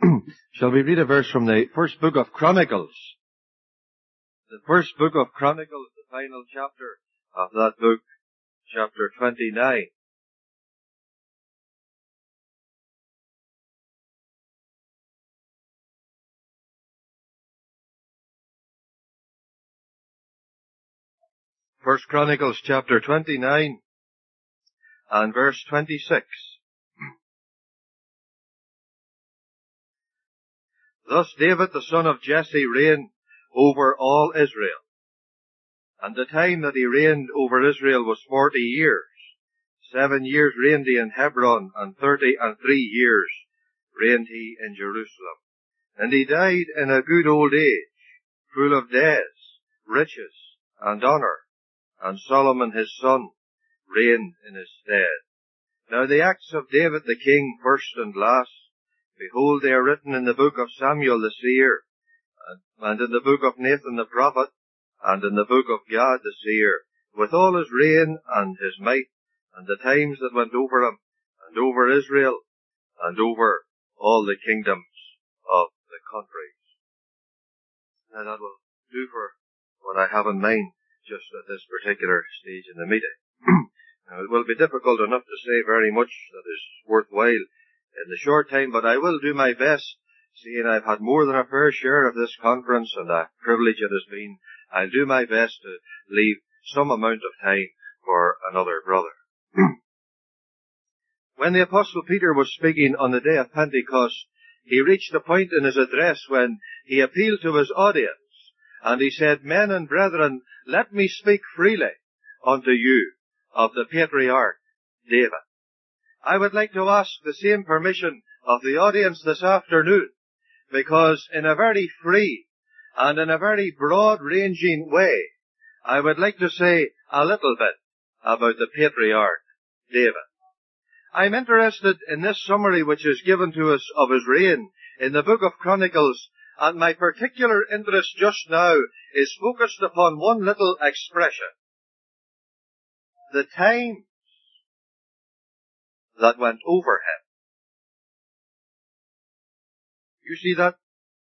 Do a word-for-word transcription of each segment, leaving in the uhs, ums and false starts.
Shall we read a verse from the first book of Chronicles? The first book of Chronicles, the final chapter of that book, chapter twenty-nine. First Chronicles chapter twenty-nine and verse twenty-six. Thus David the son of Jesse reigned over all Israel. And the time that he reigned over Israel was forty years. Seven years reigned he in Hebron, and thirty and three years reigned he in Jerusalem. And he died in a good old age, full of days, riches, and honour. And Solomon his son reigned in his stead. Now the acts of David the king, first and last, behold, they are written in the book of Samuel the seer, and in the book of Nathan the prophet, and in the book of Gad the seer, with all his reign and his might, and the times that went over him, and over Israel, and over all the kingdoms of the countries. Now that will do for what I have in mind just at this particular stage in the meeting. Now, it will be difficult enough to say very much that is worthwhile in the short time, but I will do my best, seeing I've had more than a fair share of this conference and a privilege it has been. I'll do my best to leave some amount of time for another brother. When the Apostle Peter was speaking on the day of Pentecost, he reached a point in his address when he appealed to his audience, and he said, "Men and brethren, let me speak freely unto you of the patriarch David." I would like to ask the same permission of the audience this afternoon, because in a very free and in a very broad-ranging way, I would like to say a little bit about the patriarch David. I'm interested in this summary which is given to us of his reign in the book of Chronicles, and my particular interest just now is focused upon one little expression: the times that went over him. You see that?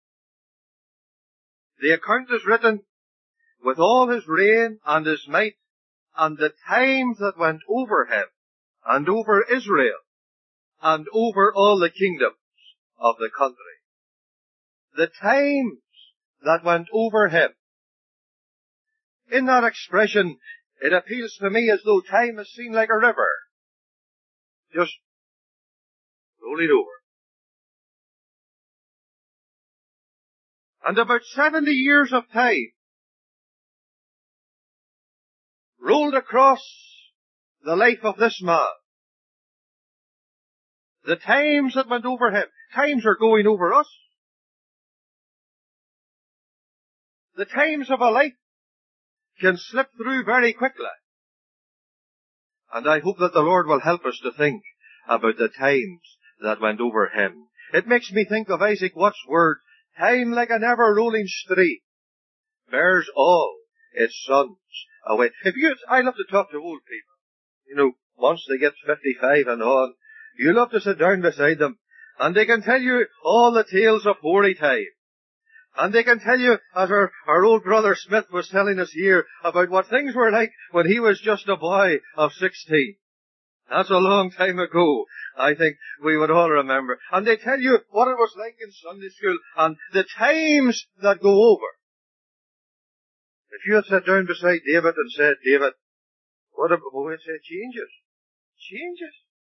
The account is written with all his reign and his might, and the times that went over him, and over Israel, and over all the kingdoms of the country. The times that went over him. In that expression, it appeals to me as though time is seen like a river, just rolling over. And about seventy years of time rolled across the life of this man. The times that went over him. Times are going over us. The times of a life can slip through very quickly. And I hope that the Lord will help us to think about the times that went over him. It makes me think of Isaac Watts' word, "Time like an ever-rolling stream bears all its sons away." If you, I love to talk to old people. You know, once they get fifty-five and on, you love to sit down beside them, and they can tell you all the tales of hoary time. And they can tell you, as our, our old brother Smith was telling us here, about what things were like when he was just a boy of sixteen. That's a long time ago. I think we would all remember. And they tell you what it was like in Sunday school, and the times that go over. If you had sat down beside David and said, "David, what about," well, we'd say, "Changes. Changes."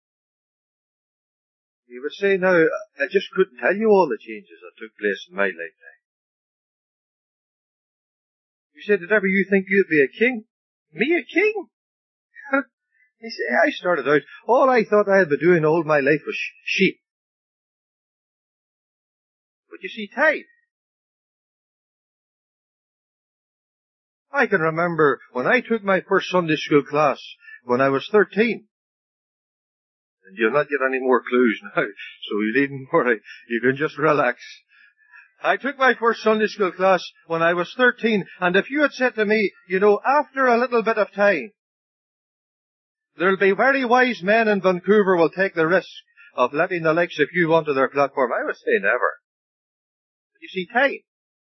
He would say, "Now, I just couldn't tell you all the changes that took place in my lifetime." You said, "Did ever you think you'd be a king?" "Me a king?" He said, "I started out, all I thought I had been doing all my life was sh- sheep." But you see, time. I can remember when I took my first Sunday school class when I was thirteen. And you'll not get any more clues now, so you needn't worry. You can just relax. I took my first Sunday school class when I was thirteen, and if you had said to me, you know, after a little bit of time, there'll be very wise men in Vancouver will take the risk of letting the likes of you onto their platform? I would say never. But you see, time.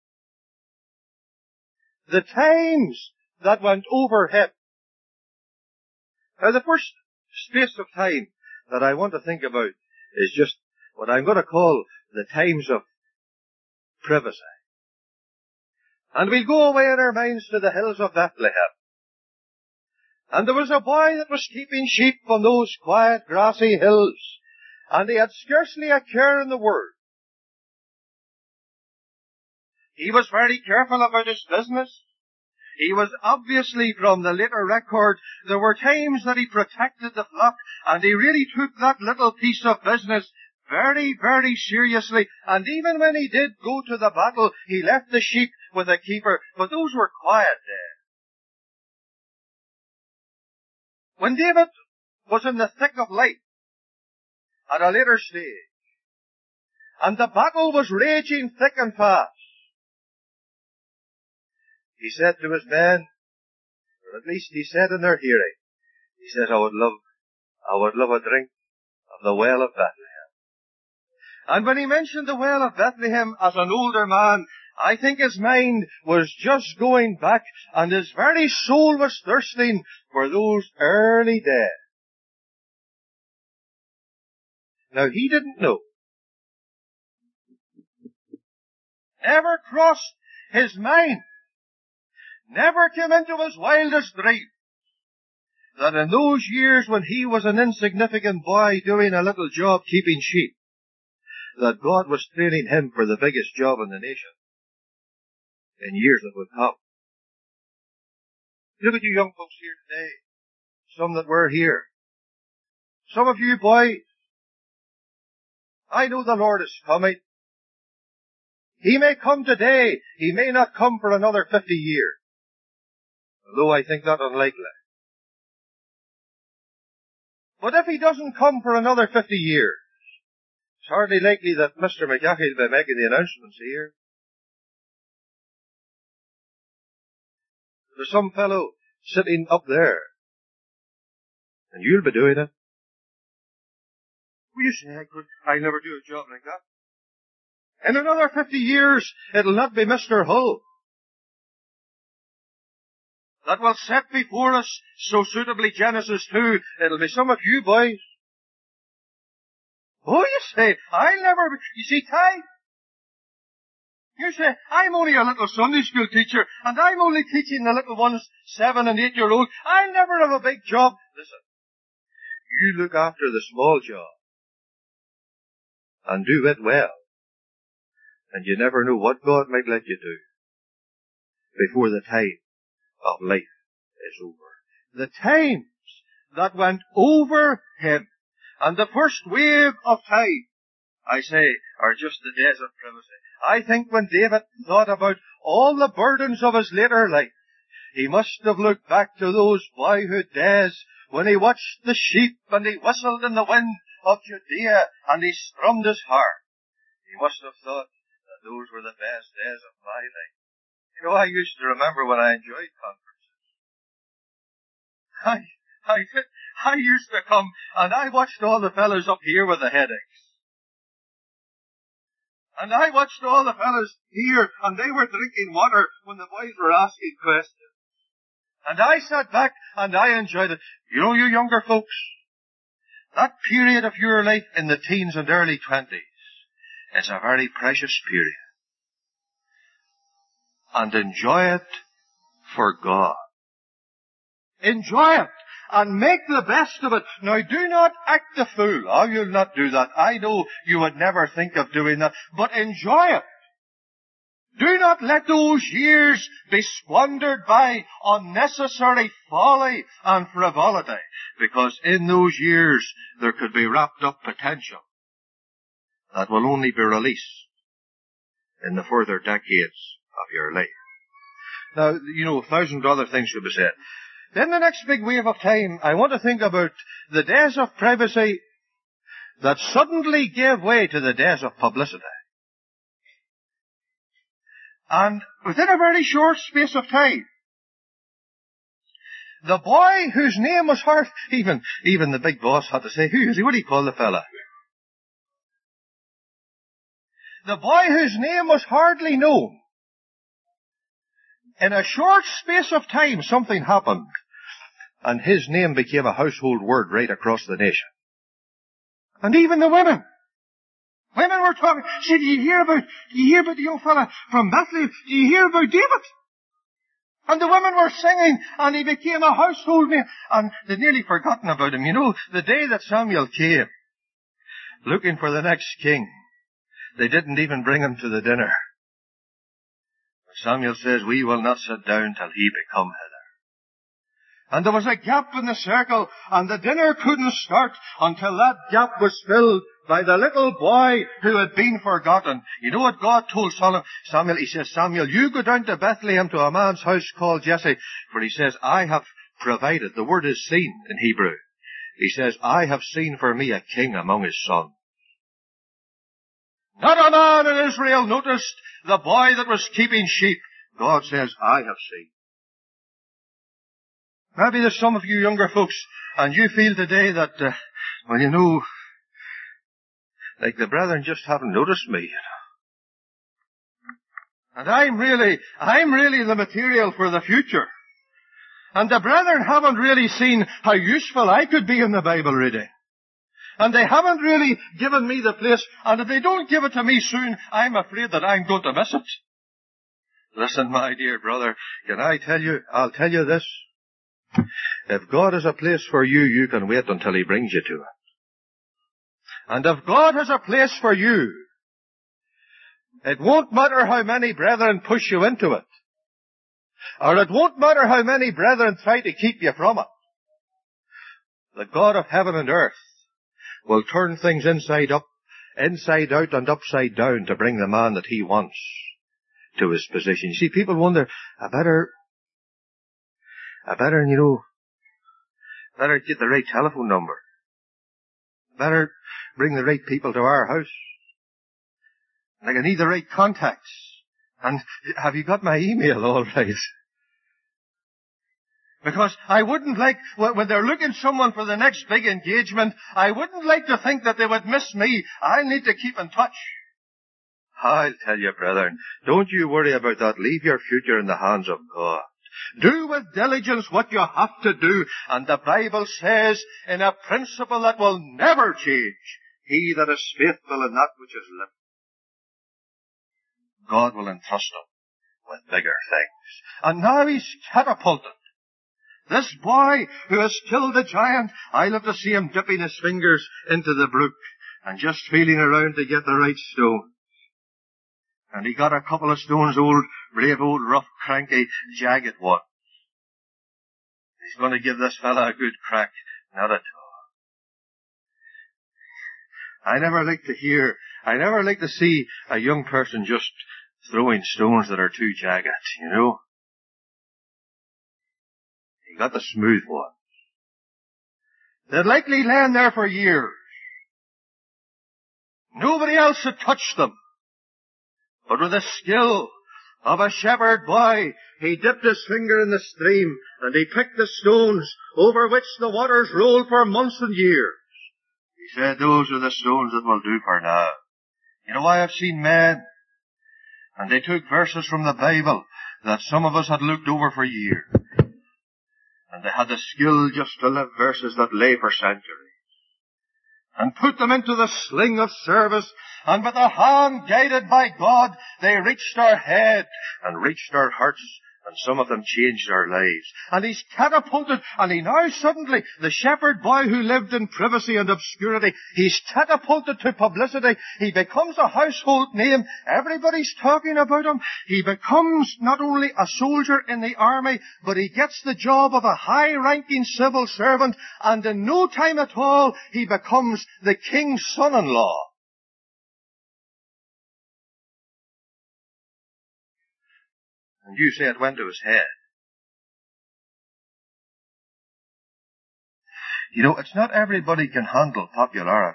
The times that went over him. Now, the first space of time that I want to think about is just what I'm going to call the times of privacy. And we go away in our minds to the hills of Bethlehem. And there was a boy that was keeping sheep on those quiet grassy hills, and he had scarcely a care in the world. He was very careful about his business. He was obviously, from the later record, there were times that he protected the flock, and he really took that little piece of business very, very seriously. And even when he did go to the battle, he left the sheep with a keeper, but those were quiet days. When David was in the thick of life, at a later stage, and the battle was raging thick and fast, he said to his men, or at least he said in their hearing, he said, I would love, I would love a drink of the well of Bethlehem. And when he mentioned the well of Bethlehem as an older man, I think his mind was just going back, and his very soul was thirsting for those early days. Now, he didn't know. Never crossed his mind, never came into his wildest dream, that in those years when he was an insignificant boy doing a little job keeping sheep, that God was training him for the biggest job in the nation in years that would come. Look at you young folks here today, some that were here. Some of you boys, I know the Lord is coming. He may come today, He may not come for another fifty years, although I think that unlikely. But if He doesn't come for another fifty years, it's hardly likely that Mister McGahey will be making the announcements here. There's some fellow sitting up there, and you'll be doing it. Will you say, I could, I never do a job like that? In another fifty years, it'll not be Mister Hull that will set before us so suitably Genesis two. It'll be some of you boys. Oh, you say, I'll never be, you see, time. You say, I'm only a little Sunday school teacher, and I'm only teaching the little ones, seven and eight year old. I'll never have a big job. Listen, you look after the small job, and do it well, and you never know what God might let you do before the time of life is over. The times that went over him, and the first wave of time, I say, are just the days of privacy. I think when David thought about all the burdens of his later life, he must have looked back to those boyhood days when he watched the sheep and he whistled in the wind of Judea and he strummed his harp. He must have thought that those were the best days of my life. You know, I used to remember when I enjoyed conferences. I, I, I used to come and I watched all the fellows up here with the headaches. And I watched all the fellas here, and they were drinking water when the boys were asking questions. And I sat back, and I enjoyed it. You know, you younger folks, that period of your life in the teens and early twenties is a very precious period. And enjoy it for God. Enjoy it. And make the best of it. Now, do not act the fool. Oh, you'll not do that. I know you would never think of doing that. But enjoy it. Do not let those years be squandered by unnecessary folly and frivolity. Because in those years, there could be wrapped up potential that will only be released in the further decades of your life. Now, you know, a thousand other things could be said. Then the next big wave of time, I want to think about the days of privacy that suddenly gave way to the days of publicity. And within a very short space of time, the boy whose name was Hart, even, even the big boss had to say, who is he? What do you call the fella? the boy whose name was hardly known, in a short space of time something happened, and his name became a household word right across the nation. And even the women. Women were talking, say, do you hear about, do you hear about the young fella from Bethlehem? Do you hear about David? And the women were singing, and he became a household name. And they'd nearly forgotten about him. You know, the day that Samuel came, looking for the next king, they didn't even bring him to the dinner. Samuel says, we will not sit down till he become hither. And there was a gap in the circle, and the dinner couldn't start until that gap was filled by the little boy who had been forgotten. You know what God told Samuel? He says, Samuel, you go down to Bethlehem to a man's house called Jesse, for he says, I have provided. The word is seen in Hebrew. He says, I have seen for me a king among his sons. Not a man in Israel noticed the boy that was keeping sheep. God says, I have seen. Maybe there's some of you younger folks, and you feel today that, uh, well, you know, like the brethren just haven't noticed me. And I'm really, I'm really the material for the future. And the brethren haven't really seen how useful I could be in the Bible reading. And they haven't really given me the place. And if they don't give it to me soon, I'm afraid that I'm going to miss it. Listen, my dear brother, can I tell you, I'll tell you this. If God has a place for you, you can wait until He brings you to it. And if God has a place for you, it won't matter how many brethren push you into it. Or it won't matter how many brethren try to keep you from it. The God of heaven and earth will turn things inside up, inside out and upside down to bring the man that He wants to his position. You see, people wonder, I better, I better, you know, better get the right telephone number. Better bring the right people to our house. Like, I need the right contacts. And have you got my email all right? Because I wouldn't like, when they're looking someone for the next big engagement, I wouldn't like to think that they would miss me. I need to keep in touch. I'll tell you, brethren, don't you worry about that. Leave your future in the hands of God. Do with diligence what you have to do. And the Bible says, in a principle that will never change, he that is faithful in that which is little, God will entrust him with bigger things. And now he's catapulted. This boy who has killed the giant, I love to see him dipping his fingers into the brook and just feeling around to get the right stone. And he got a couple of stones, old, brave, old, rough, cranky, jagged one. He's going to give this fella a good crack. Not at all. I never like to hear, I never like to see a young person just throwing stones that are too jagged, you know. He got the smooth ones. They'd likely land there for years. Nobody else had touched them. But with the skill of a shepherd boy, he dipped his finger in the stream and he picked the stones over which the waters rolled for months and years. He said, those are the stones that will do for now. You know, I have seen men, and they took verses from the Bible that some of us had looked over for years. And they had the skill just to live verses that lay for centuries. And put them into the sling of service, and with a hand guided by God, they reached our head and reached our hearts, and some of them changed our lives. And he's catapulted, and he now suddenly, the shepherd boy who lived in privacy and obscurity, he's catapulted to publicity. He becomes a household name. Everybody's talking about him. He becomes not only a soldier in the army, but he gets the job of a high-ranking civil servant, and in no time at all, he becomes the king's son-in-law. And you say it went to his head. You know, it's not everybody can handle popularity.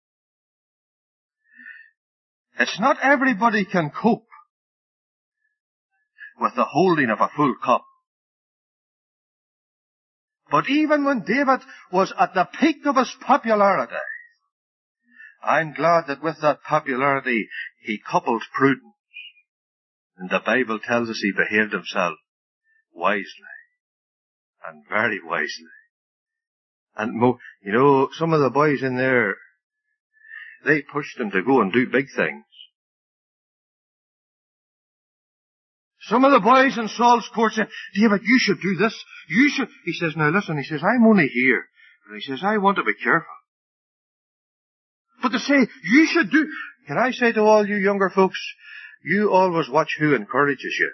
It's not everybody can cope with the holding of a full cup. But even when David was at the peak of his popularity, I'm glad that with that popularity he coupled prudence. And the Bible tells us he behaved himself wisely, and very wisely. And, mo- you know, some of the boys in there, they pushed him to go and do big things. Some of the boys in Saul's court said, David, you should do this. You should. He says, now listen, he says, I'm only here. And he says, I want to be careful. But to say, you should do, can I say to all you younger folks, you always watch who encourages you.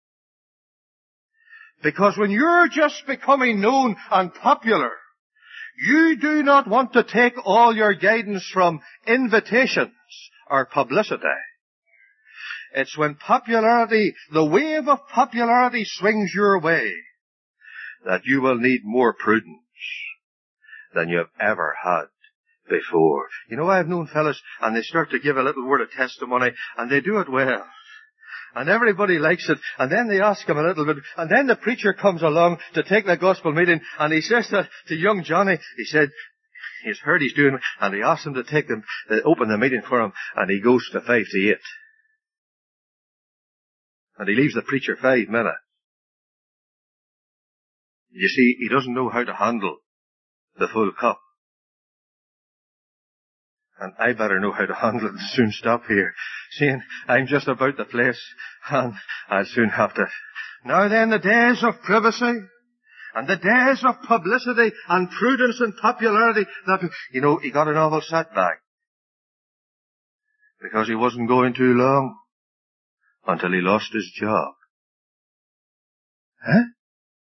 Because when you're just becoming known and popular, you do not want to take all your guidance from invitations or publicity. It's when popularity, the wave of popularity swings your way, that you will need more prudence than you've ever had before. You know, I've known fellas, and they start to give a little word of testimony, and they do it well. And everybody likes it, and then they ask him a little bit, and then the preacher comes along to take the gospel meeting, and he says to, to young Johnny, he said, he's heard he's doing, and he asks him to take them, uh, open the meeting for him, and he goes to five to eight. And he leaves the preacher five minutes. You see, he doesn't know how to handle the full cup. And I better know how to handle it and soon stop here. Seeing I'm just about the place, and I'll soon have to. Now then, the days of privacy, and the days of publicity, and prudence and popularity, that, you know, he got an awful setback. Because he wasn't going too long until he lost his job. Huh?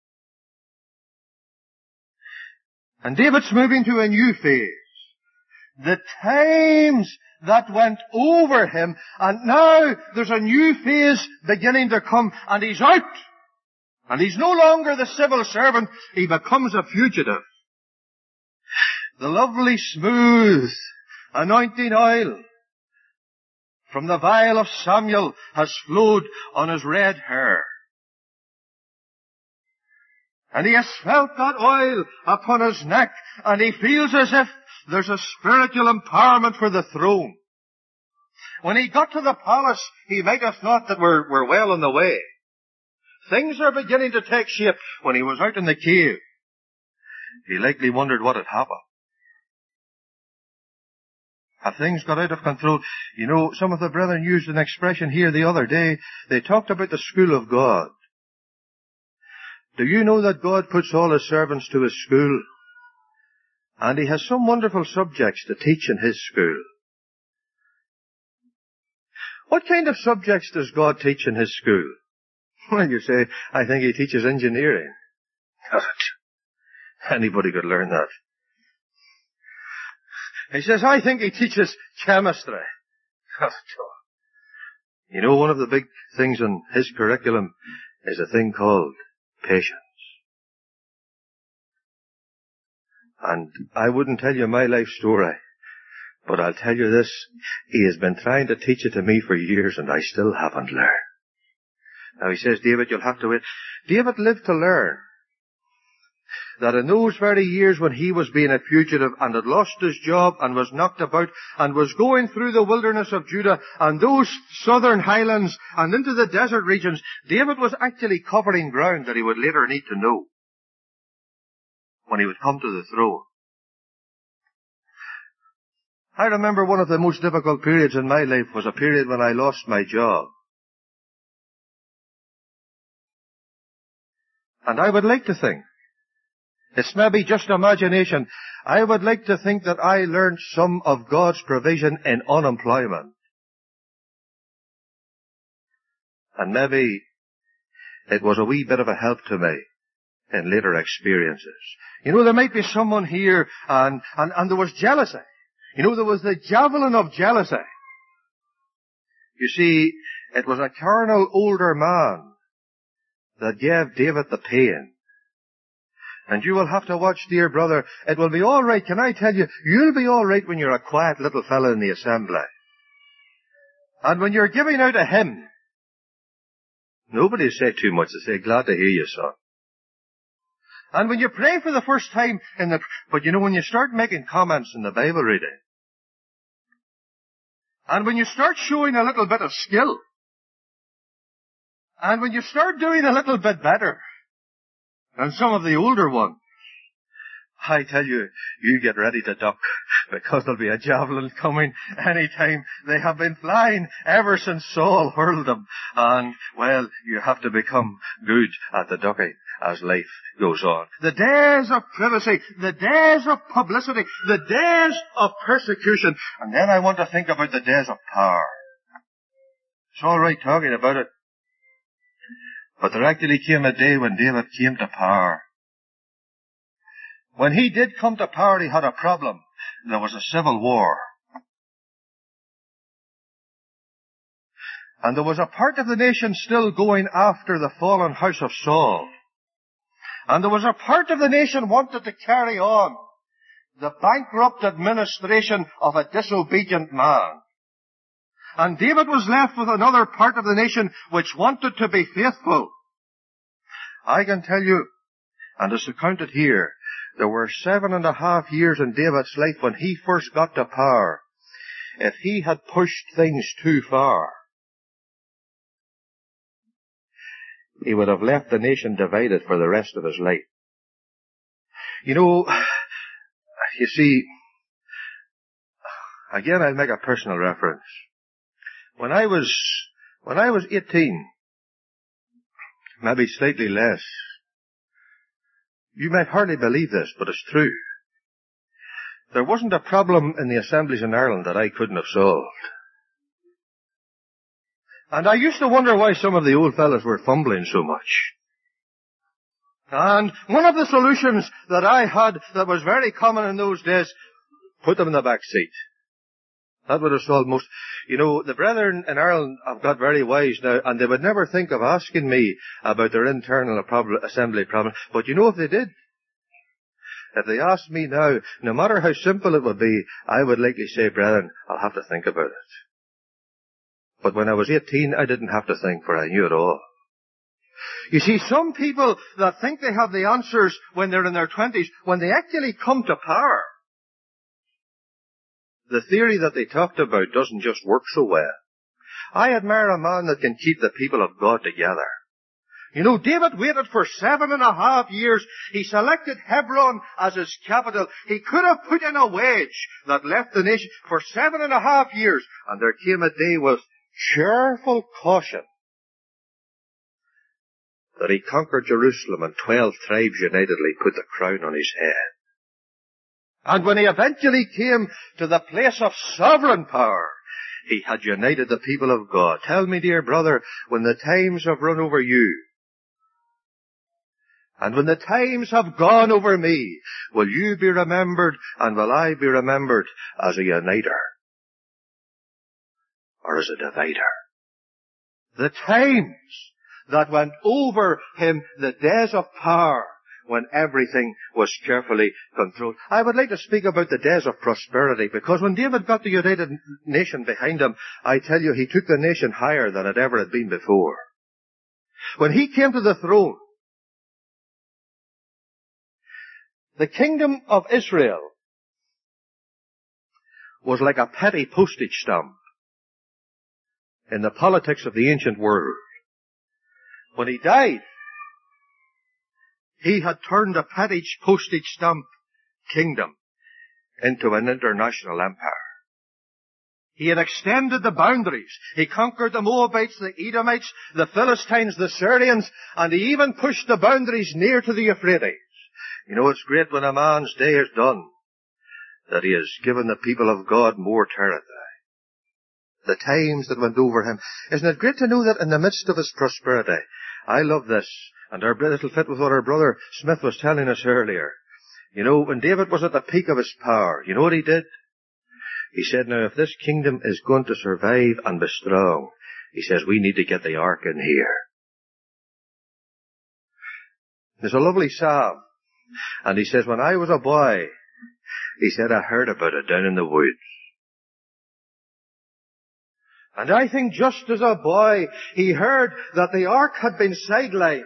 And David's moving to a new phase. The times that went over him, and now there's a new phase beginning to come, and he's out. And he's no longer the civil servant, he becomes a fugitive. The lovely, smooth, anointing oil from the vial of Samuel has flowed on his red hair. And he has felt that oil upon his neck, and he feels as if there's a spiritual empowerment for the throne. When he got to the palace, he might have thought that we're, we're well on the way. Things are beginning to take shape. When he was out in the cave, he likely wondered what had happened. Have things got out of control? You know, some of the brethren used an expression here the other day. They talked about the school of God. Do you know that God puts all his servants to his school? And he has some wonderful subjects to teach in his school. What kind of subjects does God teach in his school? Well, you say, I think he teaches engineering. Anybody could learn that. He says, I think he teaches chemistry. You know, one of the big things in his curriculum is a thing called patience. And I wouldn't tell you my life story, but I'll tell you this, he has been trying to teach it to me for years, and I still haven't learned. Now he says, David, you'll have to wait. David lived to learn that in those very years when he was being a fugitive and had lost his job and was knocked about and was going through the wilderness of Judah and those southern highlands and into the desert regions, David was actually covering ground that he would later need to know when he would come to the throne. I remember one of the most difficult periods in my life was a period when I lost my job. And I would like to think, it's maybe just imagination, I would like to think that I learned some of God's provision in unemployment. And maybe it was a wee bit of a help to me in later experiences. You know, there might be someone here, and, and, and there was jealousy. You know, there was the javelin of jealousy. You see, it was a carnal older man that gave David the pain. And you will have to watch, dear brother. It will be all right. Can I tell you, you'll be all right when you're a quiet little fellow in the assembly. And when you're giving out a hymn, nobody say too much. They say, glad to hear you, son. And when you pray for the first time in the, but you know, when you start making comments in the Bible reading, And when you start showing a little bit of skill, and when you start doing a little bit better than some of the older ones, I tell you, you get ready to duck, because there'll be a javelin coming any time. They have been flying ever since Saul hurled them. And, well, you have to become good at the ducking as life goes on. The days of privacy, the days of publicity, the days of persecution. And then I want to think about the days of power. It's all right talking about it, but there actually came a day when David came to power. When he did come to power, he had a problem. There was a civil war. And there was a part of the nation still going after the fallen house of Saul. And there was a part of the nation wanted to carry on the bankrupt administration of a disobedient man. And David was left with another part of the nation which wanted to be faithful. I can tell you, and it's accounted here, there were seven and a half years in David's life when he first got to power. If he had pushed things too far, he would have left the nation divided for the rest of his life. You know, you see, again I'll make a personal reference. When I was, when I was eighteen, maybe slightly less, you might hardly believe this, but it's true. There wasn't a problem in the assemblies in Ireland that I couldn't have solved. And I used to wonder why some of the old fellas were fumbling so much. And one of the solutions that I had that was very common in those days, put them in the back seat. That would have solved most. You know, the brethren in Ireland have got very wise now, and they would never think of asking me about their internal problem, assembly problem. But you know, if they did, if they asked me now, no matter how simple it would be, I would likely say, brethren, I'll have to think about it. But when I was eighteen, I didn't have to think, for I knew it all. You see, some people that think they have the answers when they're in their twenties, when they actually come to power, the theory that they talked about doesn't just work so well. I admire a man that can keep the people of God together. You know, David waited for seven and a half years. He selected Hebron as his capital. He could have put in a wedge that left the nation for seven and a half years. And there came a day with cheerful caution that he conquered Jerusalem, and twelve tribes unitedly put the crown on his head. And when he eventually came to the place of sovereign power, he had united the people of God. Tell me, dear brother, when the times have run over you, and when the times have gone over me, will you be remembered, and will I be remembered as a uniter, or as a divider? The times that went over him, the days of power, when everything was carefully controlled. I would like to speak about the days of prosperity, because when David got the united nation behind him, I tell you, he took the nation higher than it ever had been before. When he came to the throne, the kingdom of Israel was like a petty postage stamp in the politics of the ancient world. When he died, he had turned a petty postage stamp kingdom into an international empire. He had extended the boundaries. He conquered the Moabites, the Edomites, the Philistines, the Syrians, and he even pushed the boundaries near to the Euphrates. You know, it's great when a man's day is done that he has given the people of God more territory. The times that went over him. Isn't it great to know that in the midst of his prosperity? I love this. And our, it'll fit with what our brother Smith was telling us earlier. You know, when David was at the peak of his power, you know what he did? He said, now if this kingdom is going to survive and be strong, he says, we need to get the ark in here. There's a lovely psalm. And he says, when I was a boy, he said, I heard about it down in the woods. And I think just as a boy, he heard that the ark had been sidelined.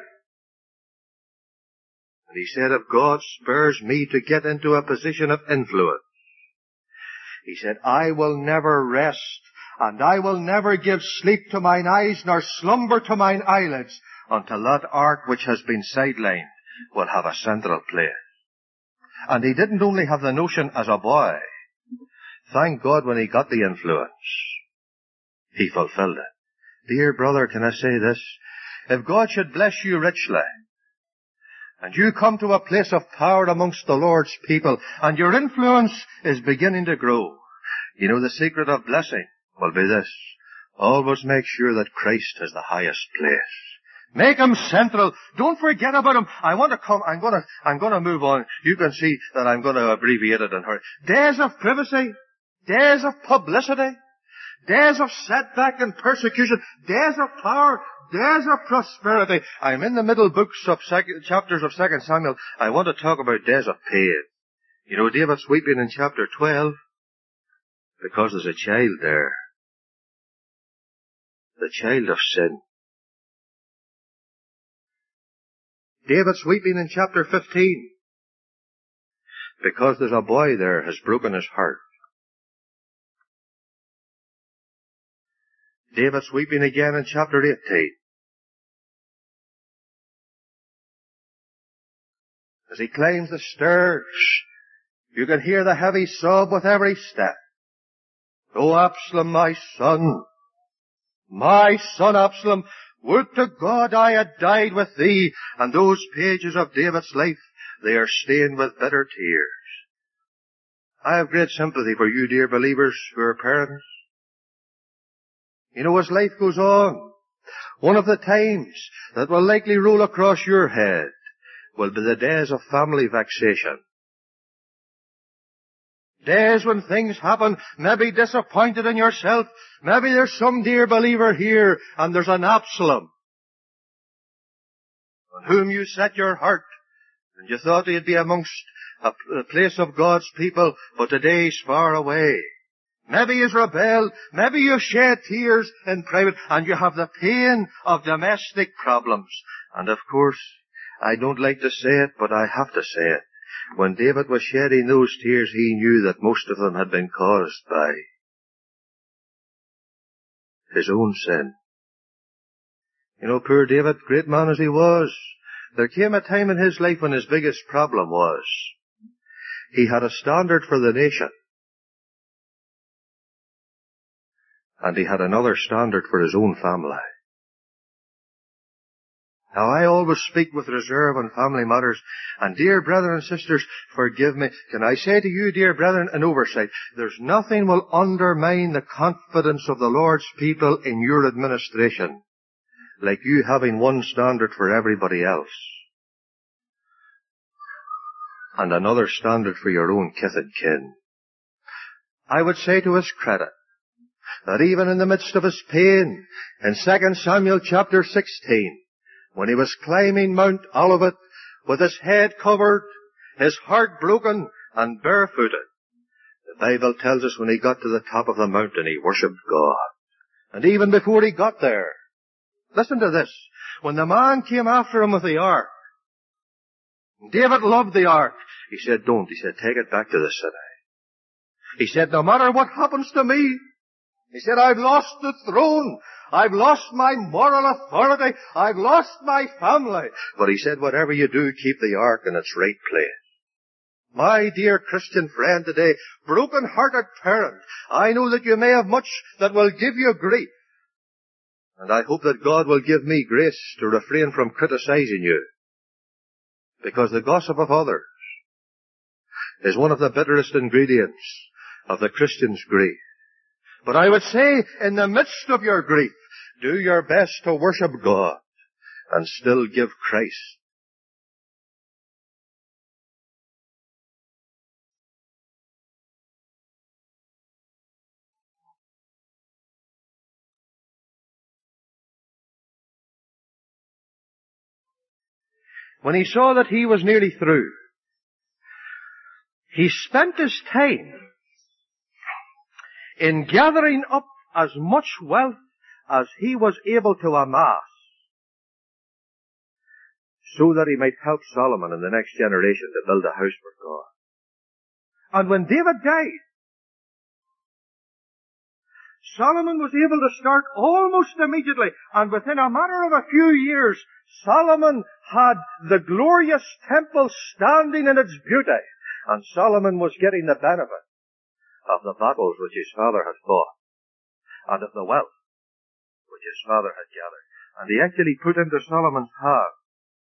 And he said, if God spurs me to get into a position of influence, he said, I will never rest And I will never give sleep to mine eyes, nor slumber to mine eyelids, until that ark which has been sidelined will have a central place. And he didn't only have the notion as a boy. Thank God when he got the influence, he fulfilled it. Dear brother, can I say this? If God should bless you richly, and you come to a place of power amongst the Lord's people, and your influence is beginning to grow, you know the secret of blessing will be this. Always make sure that Christ has the highest place. Make him central. Don't forget about him. I want to come, I'm gonna, I'm gonna move on. You can see that I'm gonna abbreviate it and hurry. Days of privacy, days of publicity, days of setback and persecution, days of power, days of prosperity. I'm in the middle books of second, chapters of Second Samuel. I want to talk about days of pain. You know, David's weeping in chapter twelve because there's a child there. The child of sin. David's weeping in chapter fifteen because there's a boy there has broken his heart. David's weeping again in chapter eighteen as he climbs the stairs. You can hear the heavy sob with every step. "O Absalom, my son, my son Absalom, would to God I had died with thee." And those pages of David's life, they are stained with bitter tears. I have great sympathy for you, dear believers, who are parents. You know, as life goes on, one of the times that will likely roll across your head will be the days of family vexation. Days when things happen, maybe disappointed in yourself. Maybe there's some dear believer here, and there's an Absalom on whom you set your heart, and you thought he'd be amongst a, a place of God's people, but today he's far away. Maybe he's rebelled, maybe you've shed tears in private, and you have the pain of domestic problems. And of course, I don't like to say it, but I have to say it. When David was shedding those tears, he knew that most of them had been caused by his own sin. You know, poor David, great man as he was, there came a time in his life when his biggest problem was he had a standard for the nation, and he had another standard for his own family. Now, I always speak with reserve on family matters, and dear brethren and sisters, forgive me. Can I say to you, dear brethren, an oversight? There's nothing will undermine the confidence of the Lord's people in your administration like you having one standard for everybody else and another standard for your own kith and kin. I would say to his credit that even in the midst of his pain, in Second Samuel chapter sixteen, when he was climbing Mount Olivet with his head covered, his heart broken and barefooted, the Bible tells us when he got to the top of the mountain, he worshipped God. And even before he got there, listen to this, when the man came after him with the ark, David loved the ark. He said, don't. He said, take it back to the city. He said, no matter what happens to me, he said, I've lost the throne. I've lost my moral authority. I've lost my family. But he said, whatever you do, keep the ark in its right place. My dear Christian friend today, broken-hearted parent, I know that you may have much that will give you grief. And I hope that God will give me grace to refrain from criticizing you. Because the gossip of others is one of the bitterest ingredients of the Christian's grief. But I would say, in the midst of your grief, do your best to worship God and still give Christ. When he saw that he was nearly through, he spent his time in gathering up as much wealth as he was able to amass, so that he might help Solomon in the next generation to build a house for God. And when David died, Solomon was able to start almost immediately, and within a matter of a few years, Solomon had the glorious temple standing in its beauty, and Solomon was getting the benefit of the battles which his father had fought, and of the wealth which his father had gathered. And he actually put into Solomon's hand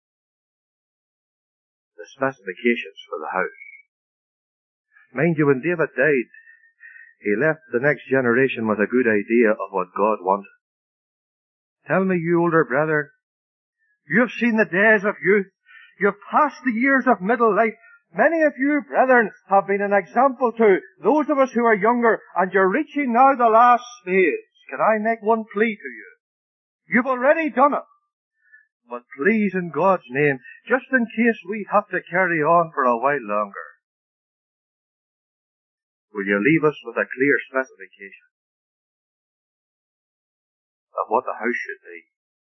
the specifications for the house. Mind you, when David died, he left the next generation with a good idea of what God wanted. Tell me, you older brother, you've seen the days of youth. You've passed the years of middle life. Many of you, brethren, have been an example to those of us who are younger, and you're reaching now the last stage. Can I make one plea to you? You've already done it. But please, in God's name, just in case we have to carry on for a while longer, will you leave us with a clear specification of what the house should be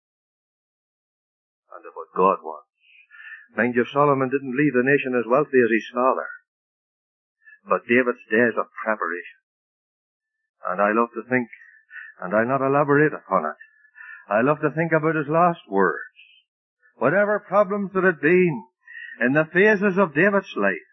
and of what God wants? Mind you, Solomon didn't leave the nation as wealthy as his father, but David's days of preparation. And I love to think, and I'll not elaborate upon it, I love to think about his last words. Whatever problems there had been in the phases of David's life,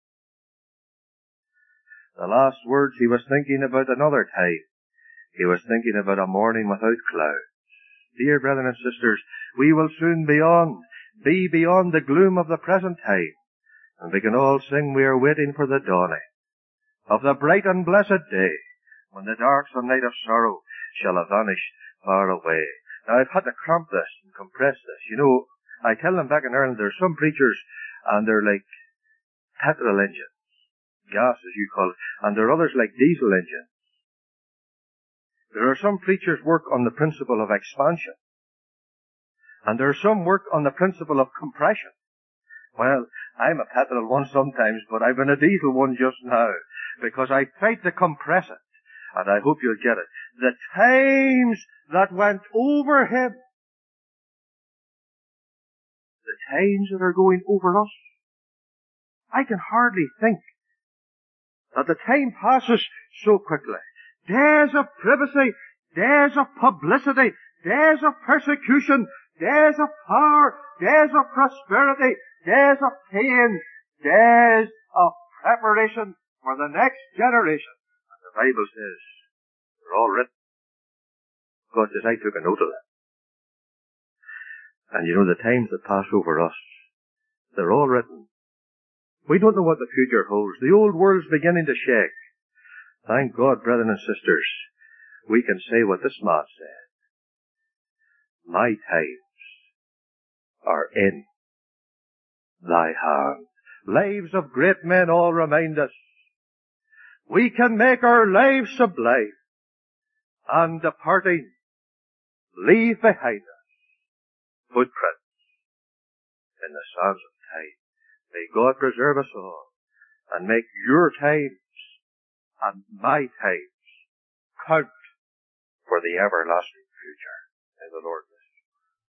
the last words he was thinking about another time. He was thinking about a morning without clouds. Dear brethren and sisters, we will soon be on, be beyond the gloom of the present time, and we can all sing, we are waiting for the dawning of the bright and blessed day, when the darksome night of sorrow shall have vanished far away. Now, I've had to cramp this and compress this. You know, I tell them back in Ireland, there's some preachers, and they're like petrol engines, gas as you call it, and there are others like diesel engines. There are some preachers work on the principle of expansion, and there are some work on the principle of compression. Well, I'm a petrol one sometimes, but I've been a diesel one just now, because I tried to compress it, and I hope you'll get it. The times that went over him, the times that are going over us, I can hardly think that the time passes so quickly. Days of privacy, days of publicity, days of persecution, days of power, days of prosperity, days of pain, days of preparation for the next generation. And the Bible says, they're all written. God says, I took a note of that. And you know, the times that pass over us, they're all written. We don't know what the future holds. The old world's beginning to shake. Thank God, brethren and sisters, we can say what this man said. My times are in thy hand. Lives of great men all remind us. We can make our lives sublime, and departing, leave behind us footprints in the sands of time. May God preserve us all, and make your times and my times count for the everlasting future. May the Lord